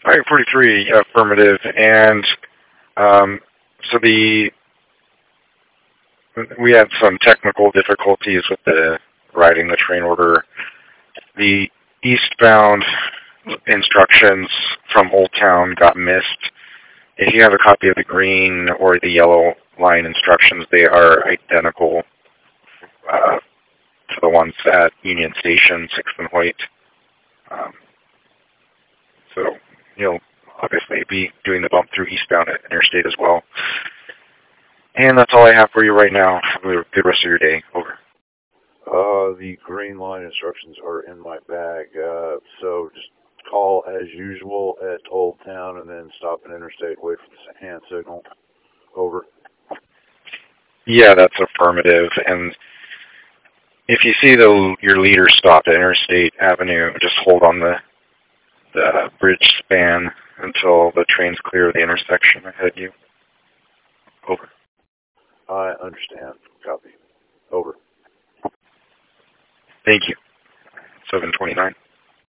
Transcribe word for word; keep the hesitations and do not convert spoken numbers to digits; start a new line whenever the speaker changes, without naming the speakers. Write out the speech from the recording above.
Highway forty-three, affirmative. And um, so the we had some technical difficulties with the writing the train order. The eastbound instructions from Old Town got missed. If you have a copy of the green or the yellow line instructions, they are identical uh, to the ones at Union Station, sixth and Hoyt. Um, so you'll obviously be doing the bump through eastbound at Interstate as well. And that's all I have for you right now. Have a good rest of your day. Over.
Uh, the green line instructions are in my bag, uh, so just call as usual at Old Town and then stop at Interstate, wait for the hand signal. Over.
Yeah, that's affirmative. And if you see the your leader stop at Interstate Avenue, just hold on the the bridge span until the train's clear of the intersection ahead of you. Over.
I understand. Copy. Over.
Thank you. seven twenty-nine.